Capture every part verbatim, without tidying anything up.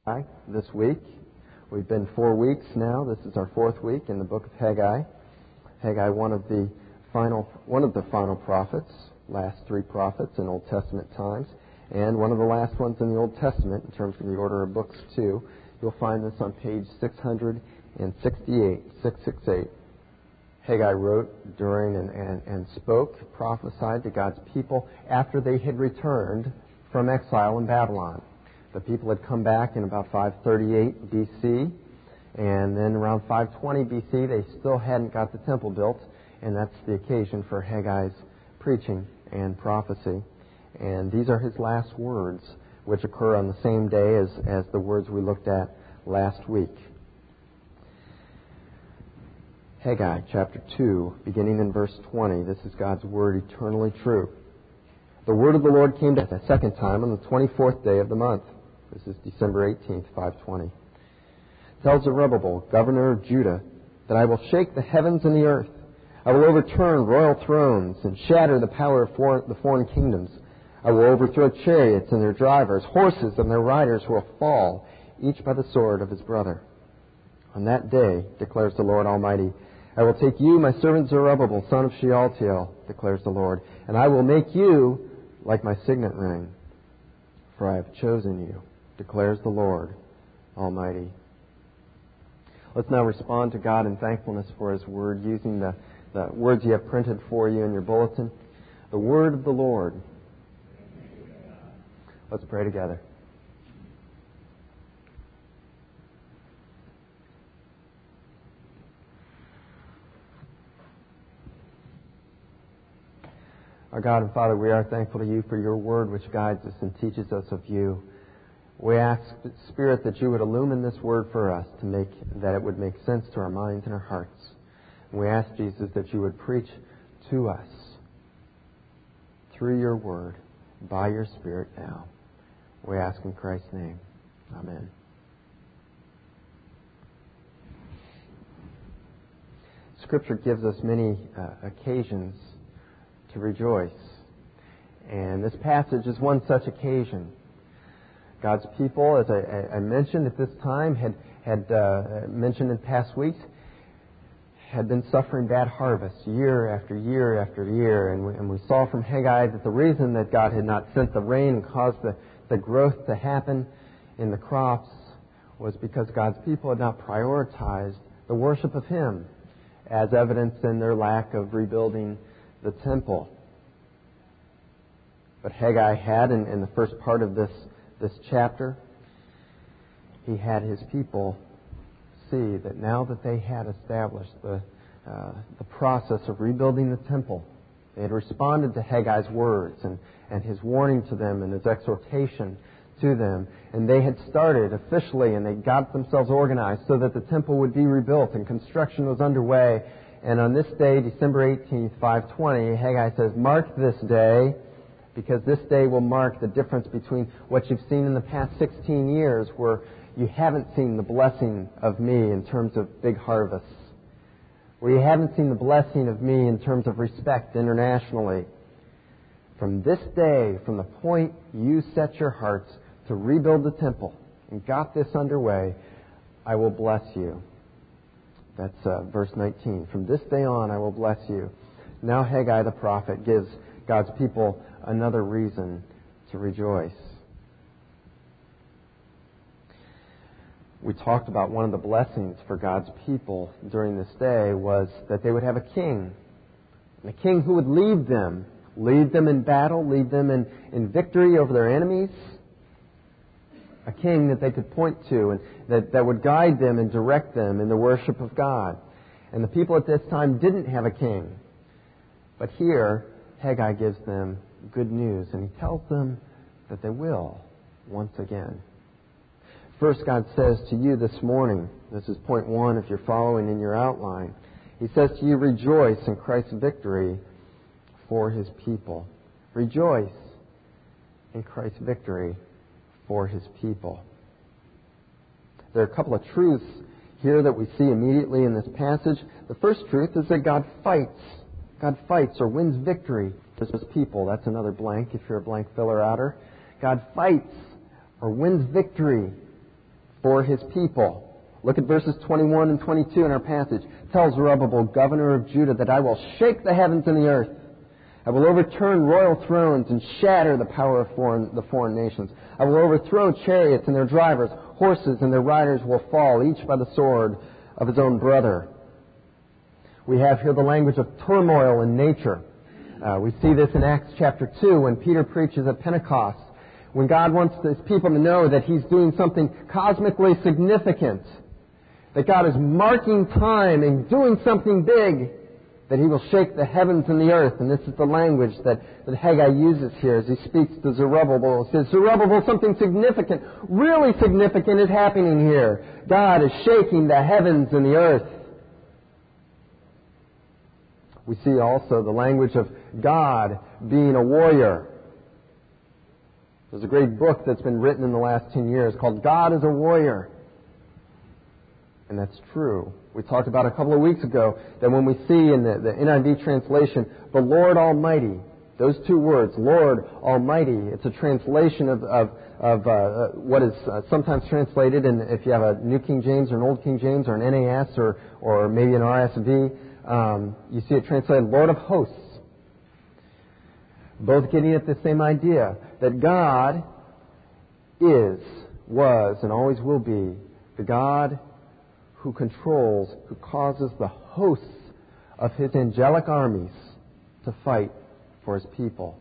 this week. We've been four weeks now. This is our fourth week in the book of Haggai. Haggai, one of the final, one of the final prophets, last three prophets in Old Testament times, and one of the last ones in the Old Testament in terms of the order of books too. You'll find this on page six hundred sixty-eight, six sixty-eight. Haggai wrote during and, and, and spoke, prophesied to God's people after they had returned from exile in Babylon. The people had come back in about five thirty-eight B C, and then around five twenty B C they still hadn't got the temple built, and that's the occasion for Haggai's preaching and prophecy. And these are his last words, which occur on the same day as, as the words we looked at last week. Haggai chapter two, beginning in verse twenty. This is God's word, eternally true. The word of the Lord came to us a second time on the twenty-fourth day of the month. This is December eighteenth, five twenty. Tell Zerubbabel, governor of Judah, that I will shake the heavens and the earth. I will overturn royal thrones and shatter the power of foreign, the foreign kingdoms. I will overthrow chariots and their drivers. Horses and their riders will fall, each by the sword of his brother. On that day, declares the Lord Almighty, I will take you, my servant Zerubbabel, son of Shealtiel, declares the Lord, and I will make you like my signet ring. For I have chosen you, declares the Lord Almighty. Let's now respond to God in thankfulness for His Word, using the, the words you have printed for you in your bulletin. The Word of the Lord. Let's pray together. Our God and Father, we are thankful to you for your Word which guides us and teaches us of you. We ask, Spirit, that you would illumine this Word for us, to make that it would make sense to our minds and our hearts. And we ask, Jesus, that you would preach to us through your Word, by your Spirit now. We ask in Christ's name. Amen. Scripture gives us many uh, occasions to rejoice. And this passage is one such occasion. God's people, as I, I mentioned at this time, had, had uh, mentioned in past weeks, had been suffering bad harvests year after year after year. And we, and we saw from Haggai that the reason that God had not sent the rain and caused the, the growth to happen in the crops was because God's people had not prioritized the worship of Him, as evidenced in their lack of rebuilding the temple. But Haggai had, in, in the first part of this this chapter, he had his people see that now that they had established the uh, the process of rebuilding the temple, they had responded to Haggai's words and, and his warning to them and his exhortation to them, and they had started officially and they got themselves organized so that the temple would be rebuilt and construction was underway. And on this day, December eighteenth, five twenty, Haggai says, mark this day, because this day will mark the difference between what you've seen in the past sixteen years, where you haven't seen the blessing of me in terms of big harvests, where you haven't seen the blessing of me in terms of respect internationally. From this day, from the point you set your hearts to rebuild the temple and got this underway, I will bless you. That's uh, verse nineteen. From this day on, I will bless you. Now Haggai the prophet gives God's people another reason to rejoice. We talked about one of the blessings for God's people during this day was that they would have a king. And a king who would lead them. Lead them in battle, lead them in, in victory over their enemies. A king that they could point to and that, that would guide them and direct them in the worship of God. And the people at this time didn't have a king. But here, Haggai gives them good news, and he tells them that they will once again. First, God says to you this morning, this is point one if you're following in your outline, He says to you, rejoice in Christ's victory for His people. Rejoice in Christ's victory for His people. There are a couple of truths here that we see immediately in this passage. The first truth is that God fights. God fights or wins victory for His people. That's another blank if you're a blank filler outer. God fights or wins victory for his people. Look at verses twenty-one and twenty-two in our passage. Tell Zerubbabel, governor of Judah, that I will shake the heavens and the earth. I will overturn royal thrones and shatter the power of foreign, the foreign nations. I will overthrow chariots and their drivers. Horses and their riders will fall, each by the sword of his own brother. We have here the language of turmoil in nature. Uh, we see this in Acts chapter two when Peter preaches at Pentecost, when God wants his people to know that he's doing something cosmically significant, that God is marking time and doing something big, that he will shake the heavens and the earth. And this is the language that, that Haggai uses here as he speaks to Zerubbabel. He says, Zerubbabel, something significant, really significant is happening here. God is shaking the heavens and the earth. We see also the language of God being a warrior. There's a great book that's been written in the last ten years called God is a Warrior. And that's true. We talked about a couple of weeks ago that when we see in the, the N I V translation, the Lord Almighty, those two words, Lord Almighty, it's a translation of, of, of uh, what is uh, sometimes translated, in, if you have a New King James or an Old King James or an N A S or, or maybe an R S V, um, you see it translated Lord of Hosts. Both getting at the same idea that God is, was, and always will be the God who controls, who causes the hosts of his angelic armies to fight for his people.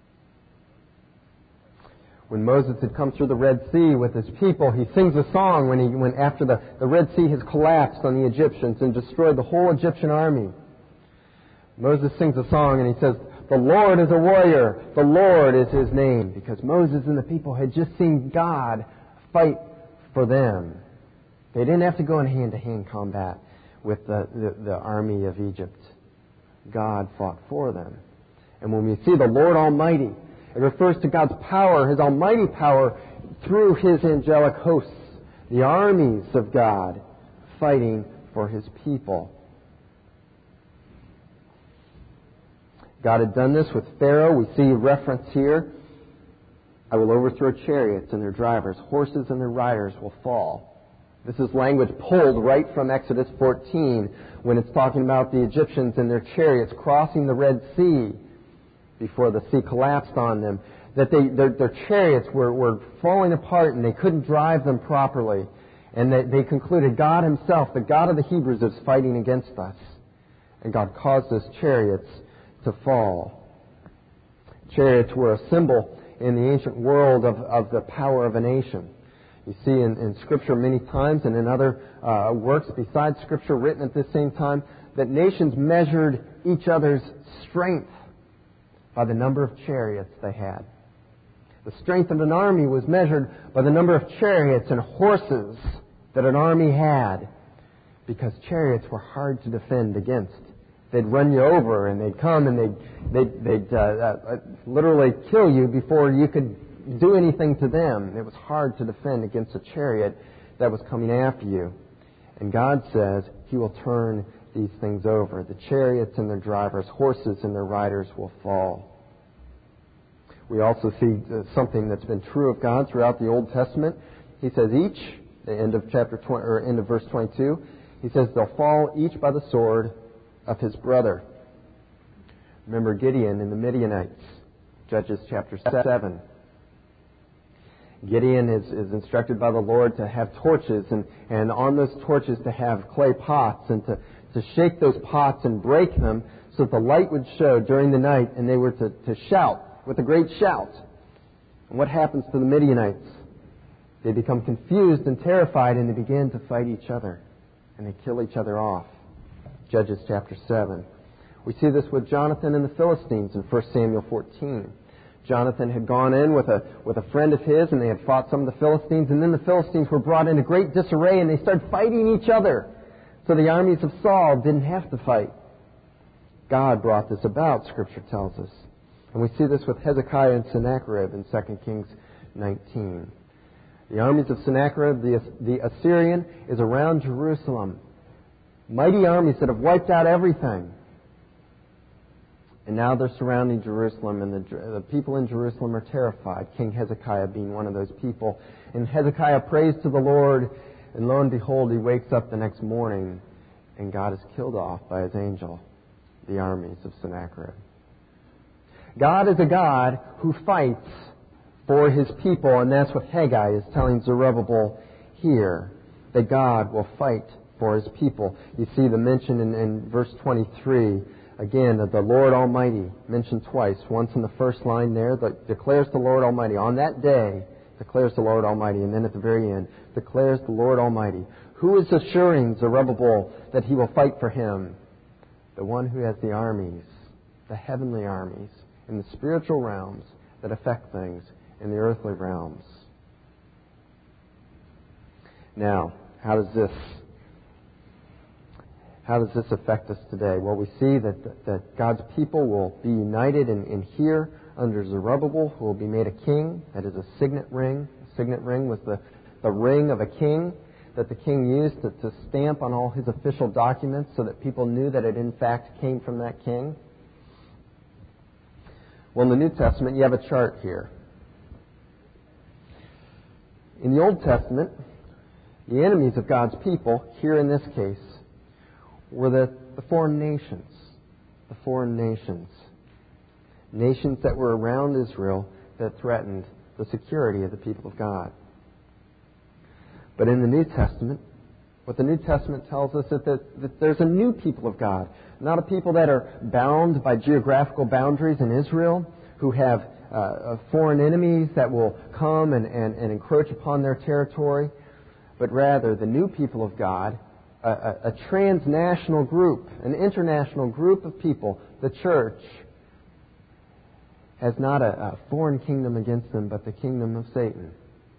When Moses had come through the Red Sea with his people, he sings a song when he, when after the, the Red Sea has collapsed on the Egyptians and destroyed the whole Egyptian army. Moses sings a song and he says, the Lord is a warrior, the Lord is his name, because Moses and the people had just seen God fight for them. They didn't have to go in hand-to-hand combat with the, the, the army of Egypt. God fought for them. And when we see the Lord Almighty, it refers to God's power, His almighty power, through His angelic hosts, the armies of God fighting for His people. God had done this with Pharaoh. We see reference here. I will overthrow chariots and their drivers. Horses and their riders will fall. This is language pulled right from Exodus fourteen when it's talking about the Egyptians and their chariots crossing the Red Sea before the sea collapsed on them. That they, their, their chariots were, were falling apart and they couldn't drive them properly. And that they concluded God Himself, the God of the Hebrews, is fighting against us. And God caused those chariots to fall. Chariots were a symbol in the ancient world of, of the power of a nation. You see in, in Scripture many times and in other uh, works besides Scripture written at this same time that nations measured each other's strength by the number of chariots they had. The strength of an army was measured by the number of chariots and horses that an army had, because chariots were hard to defend against. They'd run you over and they'd come and they'd, they'd, they'd uh, uh, literally kill you before you could do anything to them. It was hard to defend against a chariot that was coming after you. And God says He will turn these things over. The chariots and their drivers, horses and their riders will fall. We also see uh, something that's been true of God throughout the Old Testament. He says each, the end of chapter twenty, or end of verse twenty-two, He says they'll fall each by the sword of his brother. Remember Gideon and the Midianites, Judges chapter seven. Gideon is, is instructed by the Lord to have torches, and, and on those torches to have clay pots, and to, to shake those pots and break them so that the light would show during the night, and they were to, to shout with a great shout. And what happens to the Midianites? They become confused and terrified, and they begin to fight each other, and they kill each other off. Judges chapter seven. We see this with Jonathan and the Philistines in First Samuel fourteen. Jonathan had gone in with a with a friend of his, and they had fought some of the Philistines, and then the Philistines were brought into great disarray, and they started fighting each other. So the armies of Saul didn't have to fight. God brought this about, Scripture tells us. And we see this with Hezekiah and Sennacherib in Second Kings nineteen. The armies of Sennacherib, the, the Assyrian, is around Jerusalem. Mighty armies that have wiped out everything. And now they're surrounding Jerusalem, and the, the people in Jerusalem are terrified, King Hezekiah being one of those people. And Hezekiah prays to the Lord, and lo and behold, he wakes up the next morning, and God is killed off by his angel, the armies of Sennacherib. God is a God who fights for his people, and that's what Haggai is telling Zerubbabel here, that God will fight for his people. You see the mention in, in verse twenty-three, again, of the Lord Almighty, mentioned twice. Once in the first line there, that declares the Lord Almighty. On that day, declares the Lord Almighty. And then at the very end, declares the Lord Almighty. Who is assuring Zerubbabel that he will fight for him? The one who has the armies, the heavenly armies, in the spiritual realms that affect things in the earthly realms. Now, how does this how does this affect us today? Well, we see that that God's people will be united in, in here under Zerubbabel, who will be made a king. That is a signet ring. A signet ring was the, the ring of a king that the king used to, to stamp on all his official documents so that people knew that it in fact came from that king. Well, in the New Testament, you have a chart here. In the Old Testament, the enemies of God's people, here in this case, were the, the foreign nations. The foreign nations. Nations that were around Israel that threatened the security of the people of God. But in the New Testament, what the New Testament tells us is that, that there's a new people of God. Not a people that are bound by geographical boundaries in Israel, who have uh, foreign enemies that will come and, and, and encroach upon their territory, but rather the new people of God, a, a, a transnational group, an international group of people. The church has not a, a foreign kingdom against them, but the kingdom of Satan.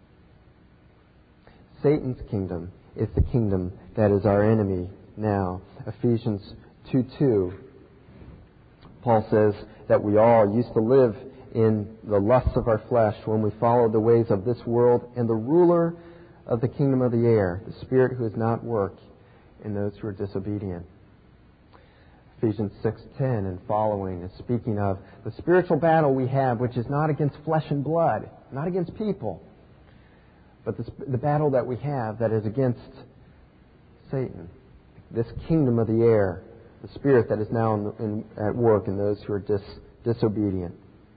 Satan's kingdom is the kingdom that is our enemy now. Ephesians two two. Paul says that we all used to live in the lusts of our flesh when we followed the ways of this world and the ruler of the kingdom of the air, the spirit who is not at work in those who are disobedient. Ephesians six ten and following is speaking of the spiritual battle we have, which is not against flesh and blood, not against people, but the, the battle that we have that is against Satan, this kingdom of the air, the spirit that is now in, in, at work in those who are dis, disobedient.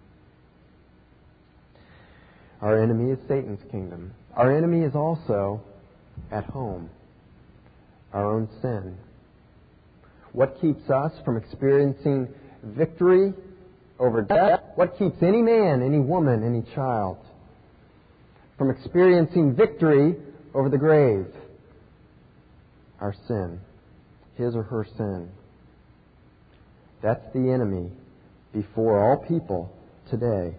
Our enemy is Satan's kingdom. Our enemy is also at home, our own sin. What keeps us from experiencing victory over death? What keeps any man, any woman, any child from experiencing victory over the grave? Our sin. His or her sin. That's the enemy before all people today.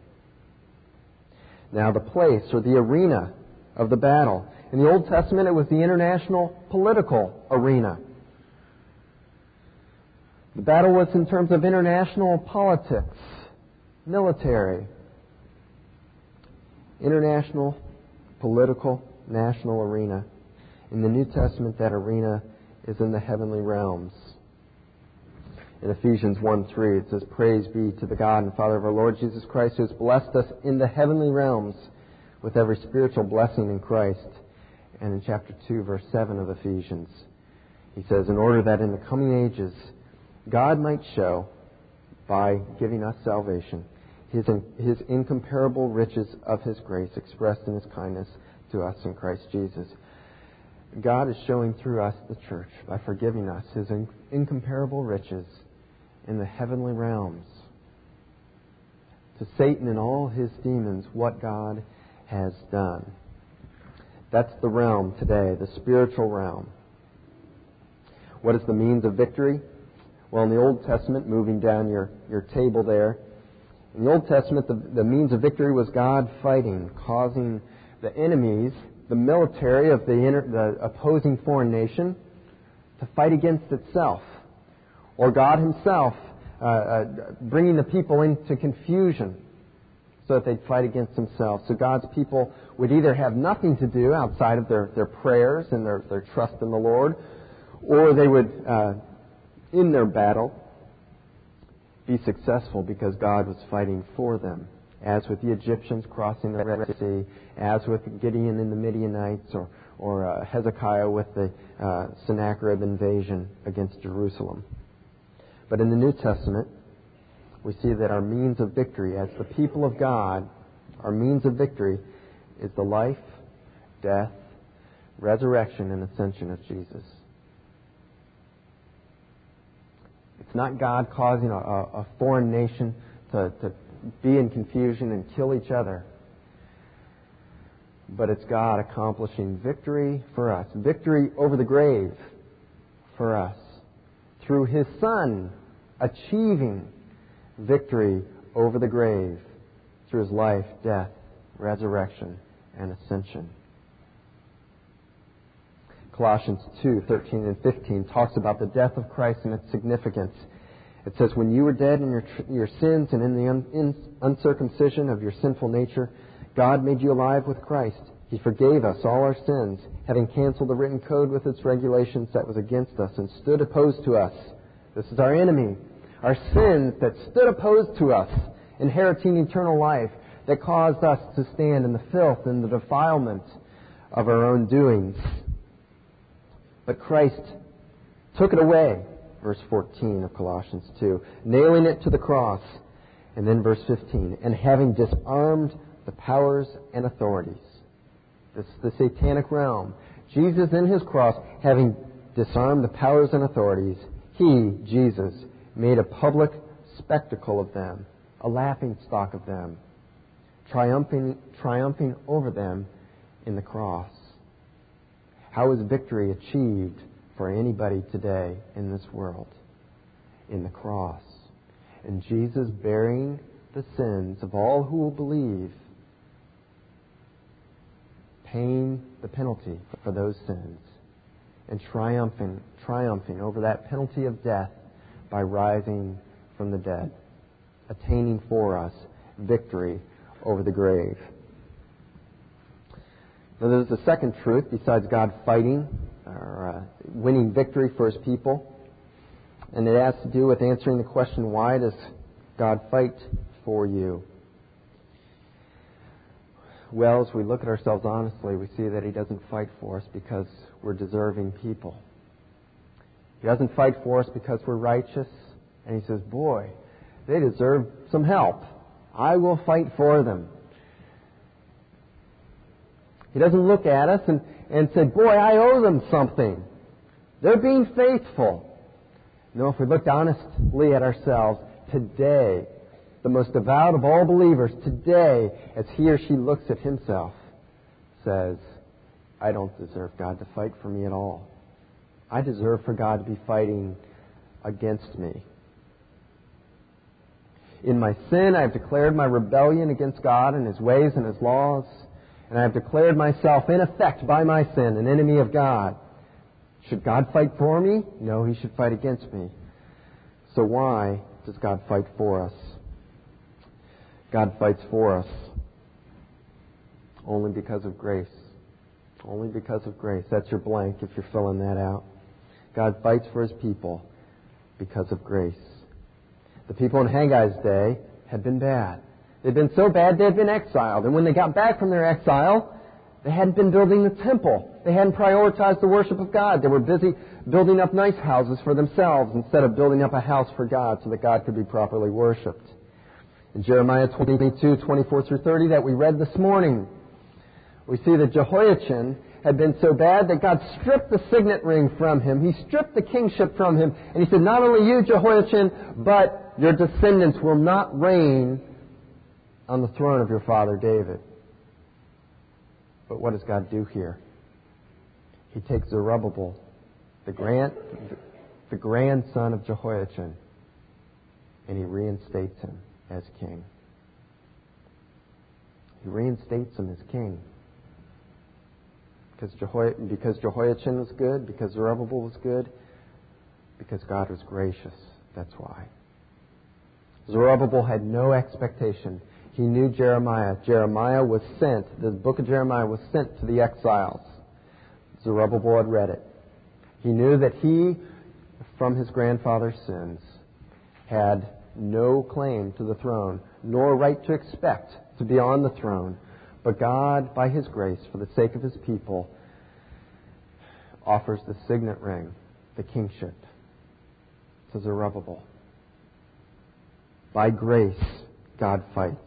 Now, the place or the arena of the battle. In the Old Testament, it was the international political arena. The battle was in terms of international politics, military, international, political, national arena. In the New Testament, that arena is in the heavenly realms. In Ephesians one three, it says, "Praise be to the God and Father of our Lord Jesus Christ, who has blessed us in the heavenly realms with every spiritual blessing in Christ." And in chapter two, verse seven of Ephesians, he says, "In order that in the coming ages God might show, by giving us salvation, His, his incomparable riches of His grace expressed in His kindness to us in Christ Jesus." God is showing through us, the church, by forgiving us His in, incomparable riches in the heavenly realms. To Satan and all his demons, what God has done. That's the realm today, the spiritual realm. What is the means of victory? Well, in the Old Testament, moving down your, your table there, in the Old Testament, the, the means of victory was God fighting, causing the enemies, the military of the, inter, the opposing foreign nation, to fight against itself. Or God Himself uh, uh, bringing the people into confusion so that they'd fight against themselves. So God's people would either have nothing to do outside of their, their prayers and their, their trust in the Lord, or they would, uh, in their battle, be successful because God was fighting for them. As with the Egyptians crossing the Red Sea, as with Gideon and the Midianites, or, or uh, Hezekiah with the uh, Sennacherib invasion against Jerusalem. But in the New Testament, we see that our means of victory as the people of God, our means of victory is the life, death, resurrection, and ascension of Jesus. It's not God causing a, a foreign nation to, to be in confusion and kill each other. But it's God accomplishing victory for us. Victory over the grave for us. Through His Son achieving victory over the grave. Through His life, death, resurrection, and ascension. Colossians two, thirteen and fifteen talks about the death of Christ and its significance. It says, when you were dead in your, your sins and in the un, in uncircumcision of your sinful nature, God made you alive with Christ. He forgave us all our sins, having canceled the written code with its regulations that was against us and stood opposed to us. This is our enemy. Our sins that stood opposed to us, inheriting eternal life, that caused us to stand in the filth and the defilement of our own doings. But Christ took it away, verse fourteen of Colossians two, nailing it to the cross. And then verse fifteen, and having disarmed the powers and authorities. This is the satanic realm. Jesus in His cross, having disarmed the powers and authorities, He, Jesus, made a public spectacle of them, a laughing stock of them, triumphing, triumphing over them in the cross. How is victory achieved for anybody today in this world? In the cross. And Jesus bearing the sins of all who will believe, paying the penalty for those sins, and triumphing, triumphing over that penalty of death by rising from the dead, attaining for us victory over the grave. Now there's a second truth besides God fighting or uh, winning victory for His people, and it has to do with answering the question, why does God fight for you? Well, as we look at ourselves honestly, we see that He doesn't fight for us because we're deserving people. He doesn't fight for us because we're righteous. And He says, boy, they deserve some help. I will fight for them. He doesn't look at us and, and say, boy, I owe them something. They're being faithful. No, if we looked honestly at ourselves today, the most devout of all believers today, as he or she looks at himself, says, I don't deserve God to fight for me at all. I deserve for God to be fighting against me. In my sin, I have declared my rebellion against God and His ways and His laws, and I have declared myself, in effect, by my sin, an enemy of God. Should God fight for me? No, He should fight against me. So why does God fight for us? God fights for us only because of grace. Only because of grace. That's your blank if you're filling that out. God fights for His people because of grace. The people in Haggai's day had been bad. They'd been so bad they had been exiled. And when they got back from their exile, they hadn't been building the temple. They hadn't prioritized the worship of God. They were busy building up nice houses for themselves instead of building up a house for God so that God could be properly worshipped. In Jeremiah twenty-two, twenty-four through thirty that we read this morning, we see that Jehoiachin had been so bad that God stripped the signet ring from him. He stripped the kingship from him. And He said, not only you, Jehoiachin, but your descendants will not reign on the throne of your father David. But what does God do here? He takes Zerubbabel, the grand, the grandson of Jehoiachin, and He reinstates him as king. He reinstates him as king. Because, Jeho- because Jehoiachin was good, because Zerubbabel was good, because God was gracious. That's why. Zerubbabel had no expectation. He knew Jeremiah. Jeremiah was sent. The book of Jeremiah was sent to the exiles. Zerubbabel had read it. He knew that he, from his grandfather's sins, had no claim to the throne, nor right to expect to be on the throne. But God, by His grace, for the sake of His people, offers the signet ring, the kingship, to Zerubbabel. By grace, God fights.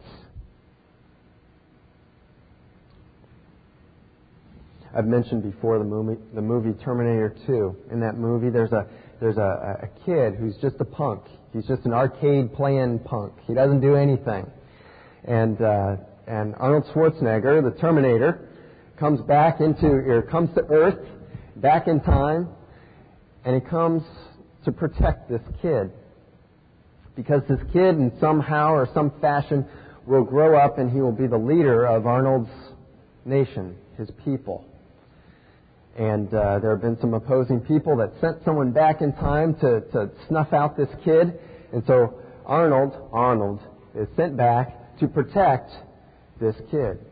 I've mentioned before the movie, the movie Terminator two. In that movie, there's a there's a, a kid who's just a punk. He's just an arcade playing punk. He doesn't do anything. And uh, and Arnold Schwarzenegger, the Terminator, comes back into or comes to Earth, back in time, and he comes to protect this kid. Because this kid, in somehow or some fashion, will grow up and he will be the leader of Arnold's nation, his people. And uh, there have been some opposing people that sent someone back in time to, to snuff out this kid. And so Arnold, Arnold is sent back to protect this kid.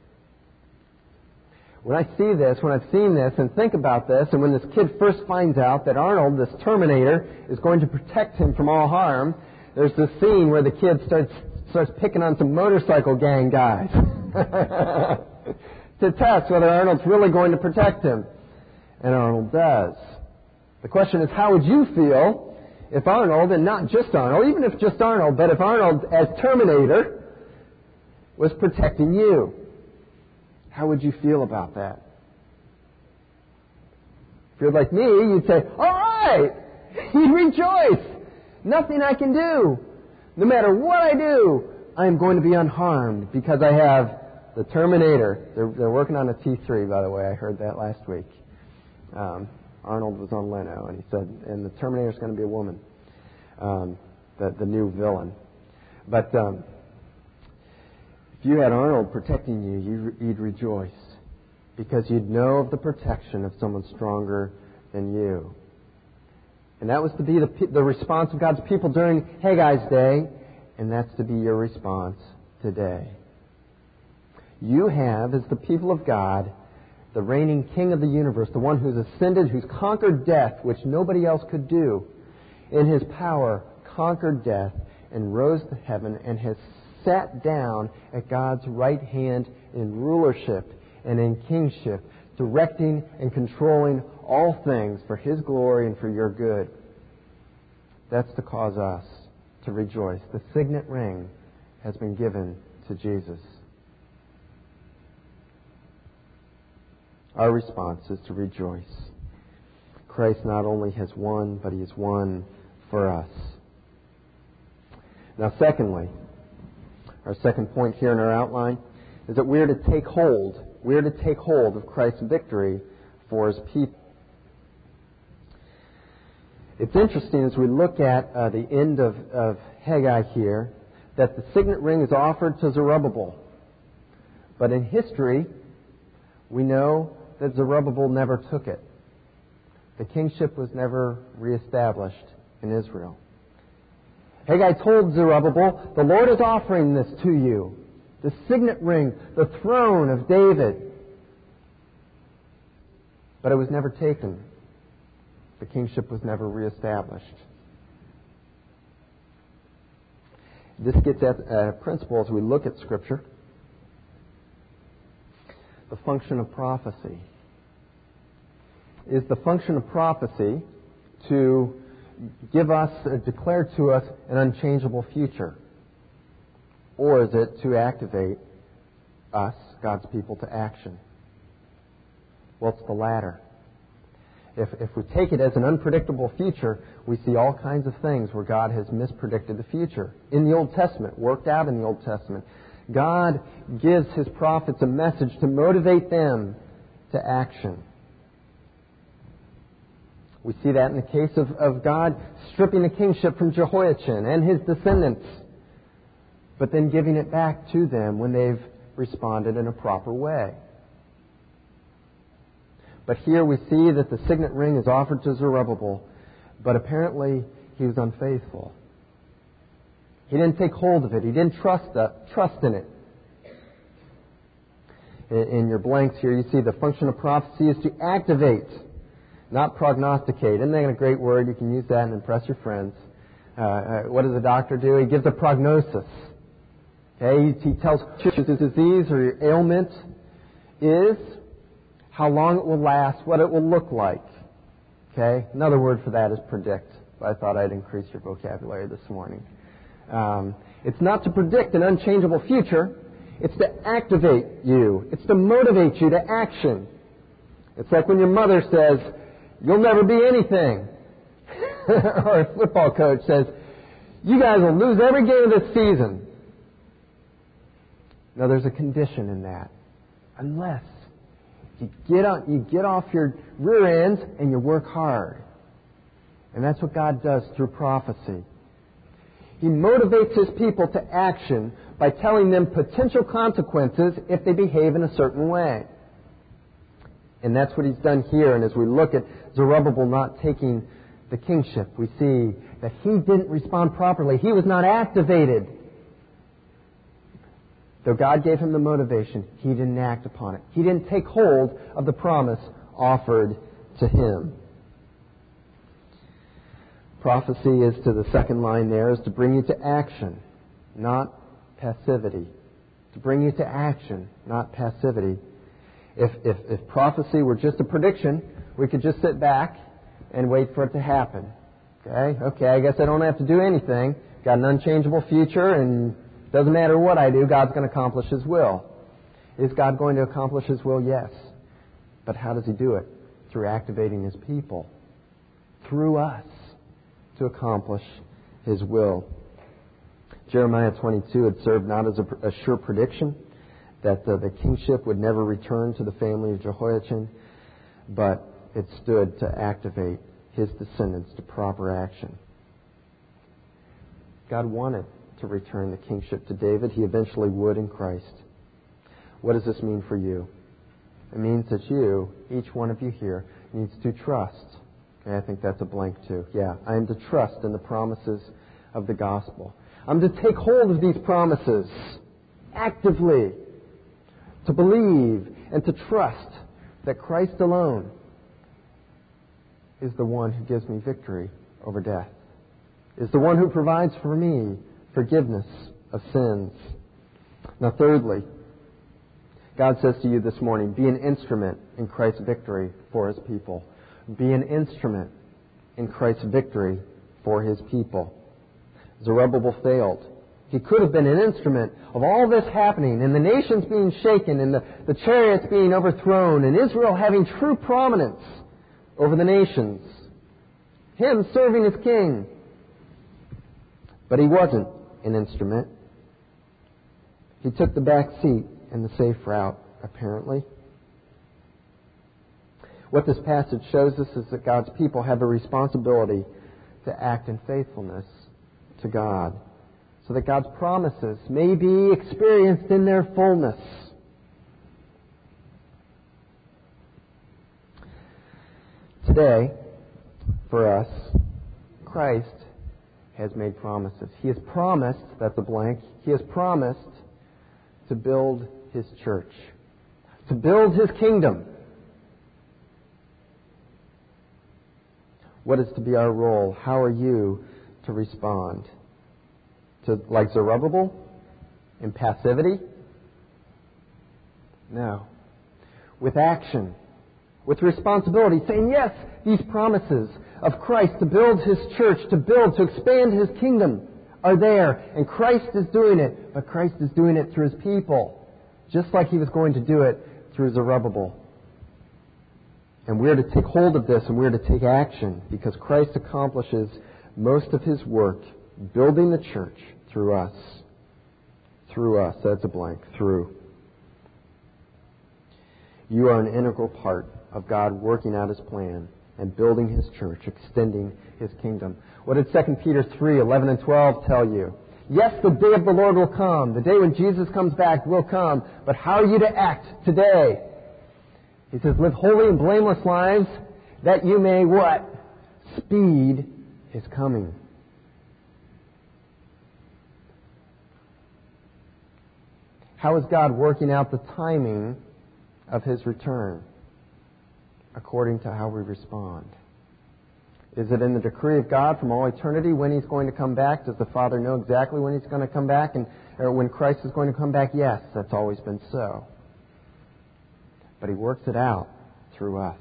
When I see this, when I've seen this and think about this, and when this kid first finds out that Arnold, this Terminator, is going to protect him from all harm, there's this scene where the kid starts starts picking on some motorcycle gang guys to test whether Arnold's really going to protect him. And Arnold does. The question is, how would you feel if Arnold, and not just Arnold, even if just Arnold, but if Arnold, as Terminator, was protecting you? How would you feel about that? If you're like me, you'd say, all right! You'd rejoice! Nothing I can do. No matter what I do, I am going to be unharmed because I have the Terminator. They're, they're working on a T three, by the way. I heard that last week. Um, Arnold was on Leno, and he said, and the Terminator's going to be a woman, um, the, the new villain. But um, if you had Arnold protecting you, you, you'd rejoice because you'd know of the protection of someone stronger than you. And that was to be the, the response of God's people during Haggai's day, and that's to be your response today. You have, as the people of God, the reigning King of the universe, the one who's ascended, who's conquered death, which nobody else could do. In His power, conquered death and rose to heaven and has sat down at God's right hand in rulership and in kingship, directing and controlling all things for His glory and for your good. That's to cause us to rejoice. The signet ring has been given to Jesus. Our response is to rejoice. Christ not only has won, but He has won for us. Now, secondly, our second point here in our outline is that we're to take hold. We're to take hold of Christ's victory for His people. It's interesting as we look at uh, the end of, of Haggai here that the signet ring is offered to Zerubbabel. But in history, we know that Zerubbabel never took it. The kingship was never reestablished in Israel. Haggai told Zerubbabel, the Lord is offering this to you. The signet ring, the throne of David. But it was never taken. The kingship was never reestablished. This gets at a principle as we look at Scripture. The function of prophecy. Is the function of prophecy to give us, uh, declare to us an unchangeable future? Or is it to activate us, God's people, to action? Well, it's the latter. If, if we take it as an unpredictable future, we see all kinds of things where God has mispredicted the future. In the Old Testament, worked out in the Old Testament. God gives His prophets a message to motivate them to action. We see that in the case of, of God stripping the kingship from Jehoiachin and his descendants, but then giving it back to them when they've responded in a proper way. But here we see that the signet ring is offered to Zerubbabel, but apparently he was unfaithful. He didn't take hold of it. He didn't trust that, trust in it. In your blanks here, you see the function of prophecy is to activate, not prognosticate. Isn't that a great word? You can use that and impress your friends. Uh, what does a doctor do? He gives a prognosis. Okay, he, he tells you the disease or your ailment is, how long it will last, what it will look like. Okay, another word for that is predict. I thought I'd increase your vocabulary this morning. Um, it's not to predict an unchangeable future. It's to activate you. It's to motivate you to action. It's like when your mother says, "You'll never be anything." Or a football coach says, "You guys will lose every game of this season." Now, there's a condition in that. Unless you get on, you get off your rear ends and you work hard. And that's what God does through prophecy. He motivates His people to action by telling them potential consequences if they behave in a certain way. And that's what He's done here. And as we look at Zerubbabel not taking the kingship, we see that he didn't respond properly. He was not activated. Though God gave him the motivation, he didn't act upon it. He didn't take hold of the promise offered to him. Prophecy is, to the second line there, is to bring you to action, not passivity. To bring you to action, not passivity. If, if, if prophecy were just a prediction, we could just sit back and wait for it to happen. Okay? Okay, I guess I don't have to do anything. Got an unchangeable future, and doesn't matter what I do, God's going to accomplish His will. Is God going to accomplish His will? Yes. But how does He do it? Through activating His people. Through us. To accomplish His will. Jeremiah twenty-two had served not as a, a sure prediction that the, the kingship would never return to the family of Jehoiachin, but it stood to activate his descendants to proper action. God wanted to return the kingship to David. He eventually would in Christ. What does this mean for you? It means that you, each one of you here, needs to trust. Okay, I think that's a blank too. Yeah, I am to trust in the promises of the gospel. I'm to take hold of these promises actively, to believe and to trust that Christ alone is the one who gives me victory over death, is the one who provides for me forgiveness of sins. Now, thirdly, God says to you this morning, be an instrument in Christ's victory for His people. Be an instrument in Christ's victory for His people. Zerubbabel failed. He could have been an instrument of all this happening, and the nations being shaken, and the, the chariots being overthrown, and Israel having true prominence over the nations. Him serving as king. But he wasn't an instrument. He took the back seat in the safe route, apparently. What this passage shows us is that God's people have a responsibility to act in faithfulness to God, so that God's promises may be experienced in their fullness. Today, for us, Christ has made promises. He has promised, that's a blank, He has promised to build His church, to build His kingdom. What is to be our role? How are you to respond? To, like Zerubbabel, in passivity? No. With action. With responsibility, saying, yes, these promises of Christ to build His church, to build, to expand His kingdom are there. And Christ is doing it, but Christ is doing it through His people, just like He was going to do it through Zerubbabel. And we're to take hold of this, and we're to take action, because Christ accomplishes most of His work building the church through us. Through us. That's a blank. Through. You are an integral part of God working out His plan and building His church, extending His kingdom. What did Second Peter three, eleven and twelve tell you? Yes, the day of the Lord will come. The day when Jesus comes back will come. But how are you to act today? He says, live holy and blameless lives that you may what? Speed His coming. How is God working out the timing of His return? According to how we respond. Is it in the decree of God from all eternity when He's going to come back? Does the Father know exactly when He's going to come back and or when Christ is going to come back? Yes, that's always been so. But He works it out through us.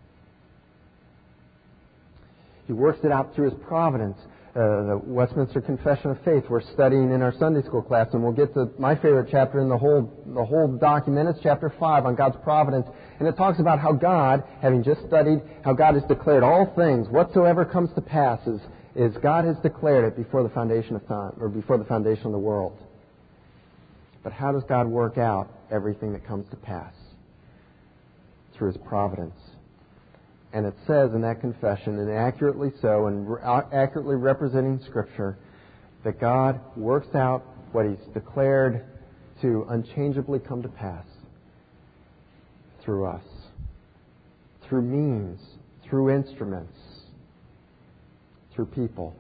He works it out through His providence. Uh, the Westminster Confession of Faith we're studying in our Sunday school class, and we'll get to my favorite chapter in the whole the whole document. It's chapter five on God's providence, and it talks about how God, having just studied how God has declared all things, whatsoever comes to pass is, is God has declared it before the foundation of time, or before the foundation of the world. But how does God work out everything that comes to pass? Through His providence. And it says in that confession, and accurately so, and accurately representing Scripture, that God works out what He's declared to unchangeably come to pass through us, through means, through instruments, through people.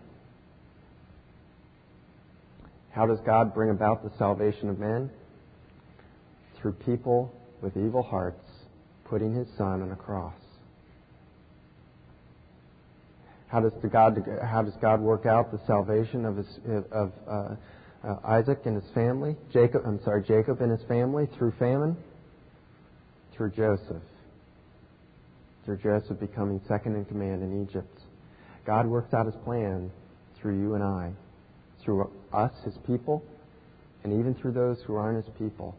How does God bring about the salvation of men? Through people with evil hearts putting His Son on a cross. How does the God how does God work out the salvation of his of uh, uh, Isaac and his family? Jacob, I'm sorry, Jacob and his family through famine. Through Joseph. Through Joseph becoming second in command in Egypt. God works out His plan through you and I, through us, His people, and even through those who aren't His people.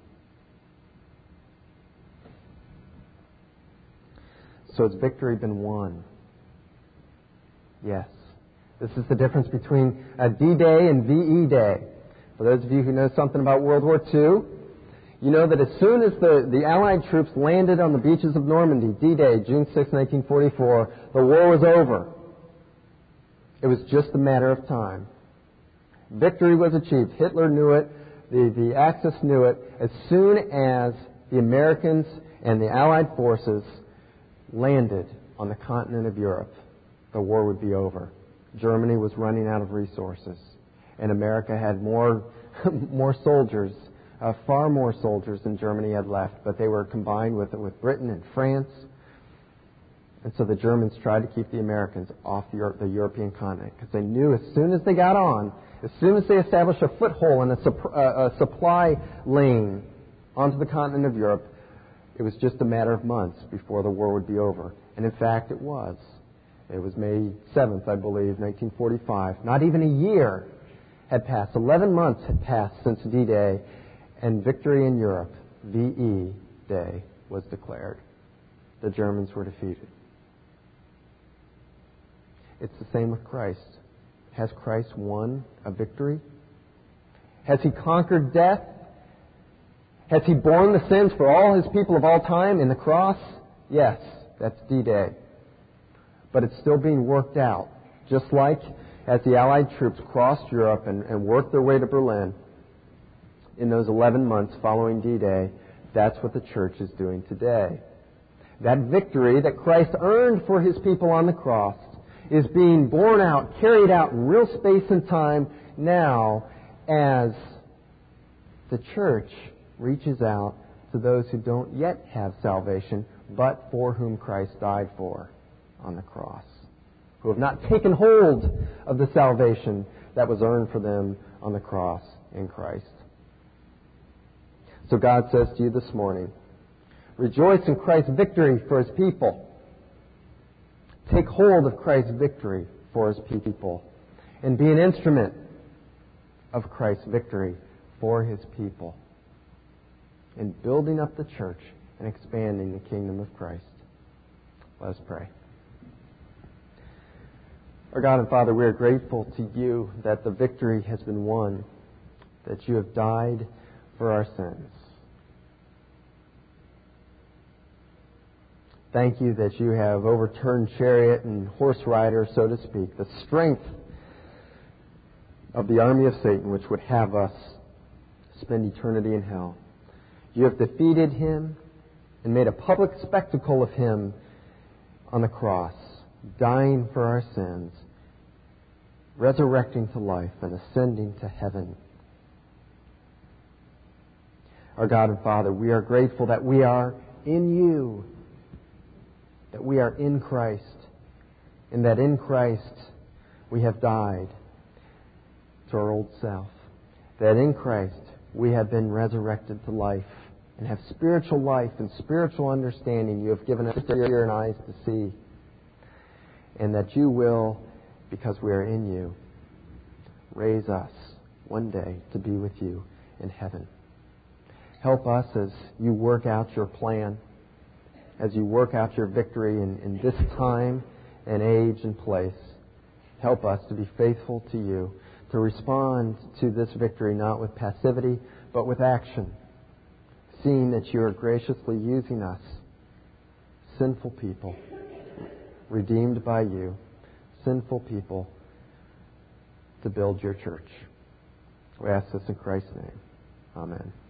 So has victory been won? Yes. This is the difference between a D-Day and V E Day. For those of you who know something about World War Two, you know that as soon as the, the Allied troops landed on the beaches of Normandy, D-Day, June sixth, nineteen forty-four, the war was over. It was just a matter of time. Victory was achieved. Hitler knew it. The, the Axis knew it. As soon as the Americans and the Allied forces landed on the continent of Europe, the war would be over. Germany was running out of resources, and America had more more soldiers, uh, far more soldiers than Germany had left, but they were combined with with Britain and France, and so the Germans tried to keep the Americans off Europe, the European continent, because they knew as soon as they got on, as soon as they established a foothold and a, sup- uh, a supply lane onto the continent of Europe, it was just a matter of months before the war would be over. And in fact, it was. It was May seventh, I believe, nineteen forty-five. Not even a year had passed. Eleven months had passed since D-Day, and victory in Europe, V E Day, was declared. The Germans were defeated. It's the same with Christ. Has Christ won a victory? Has He conquered death? Has He borne the sins for all His people of all time in the cross? Yes, that's D-Day. But it's still being worked out. Just like as the Allied troops crossed Europe and, and worked their way to Berlin in those eleven months following D-Day, that's what the church is doing today. That victory that Christ earned for His people on the cross is being borne out, carried out in real space and time now as the church reaches out to those who don't yet have salvation, but for whom Christ died for on the cross, who have not taken hold of the salvation that was earned for them on the cross in Christ. So God says to you this morning, rejoice in Christ's victory for His people. Take hold of Christ's victory for His people and be an instrument of Christ's victory for His people in building up the church and expanding the kingdom of Christ. Let us pray. Our God and Father, we are grateful to You that the victory has been won, that You have died for our sins. Thank You that You have overturned chariot and horse rider, so to speak, the strength of the army of Satan, which would have us spend eternity in hell. You have defeated him and made a public spectacle of Him on the cross, dying for our sins, resurrecting to life, and ascending to heaven. Our God and Father, we are grateful that we are in You, that we are in Christ, and that in Christ we have died to our old self, that in Christ we have been resurrected to life and have spiritual life and spiritual understanding. You have given us ear and eyes to see, and that you will, because we are in you, raise us one day to be with you in heaven. Help us as you work out your plan, as you work out your victory in, in this time and age and place. Help us to be faithful to you, to respond to this victory not with passivity, but with action, seeing that you are graciously using us, sinful people, redeemed by you, sinful people, to build your church. We ask this in Christ's name. Amen.